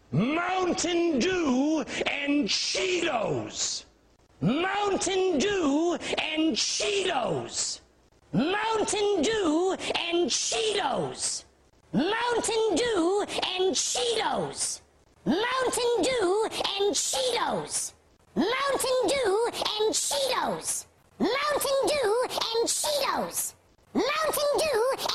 Mountain Dew and Cheetos. Mountain Dew and Cheetos. Mountain Dew and Cheetos. Mountain Dew and Cheetos. Mountain Dew and Cheetos. Mountain Dew and Cheetos. Mountain Dew and Cheetos. Mountain Dew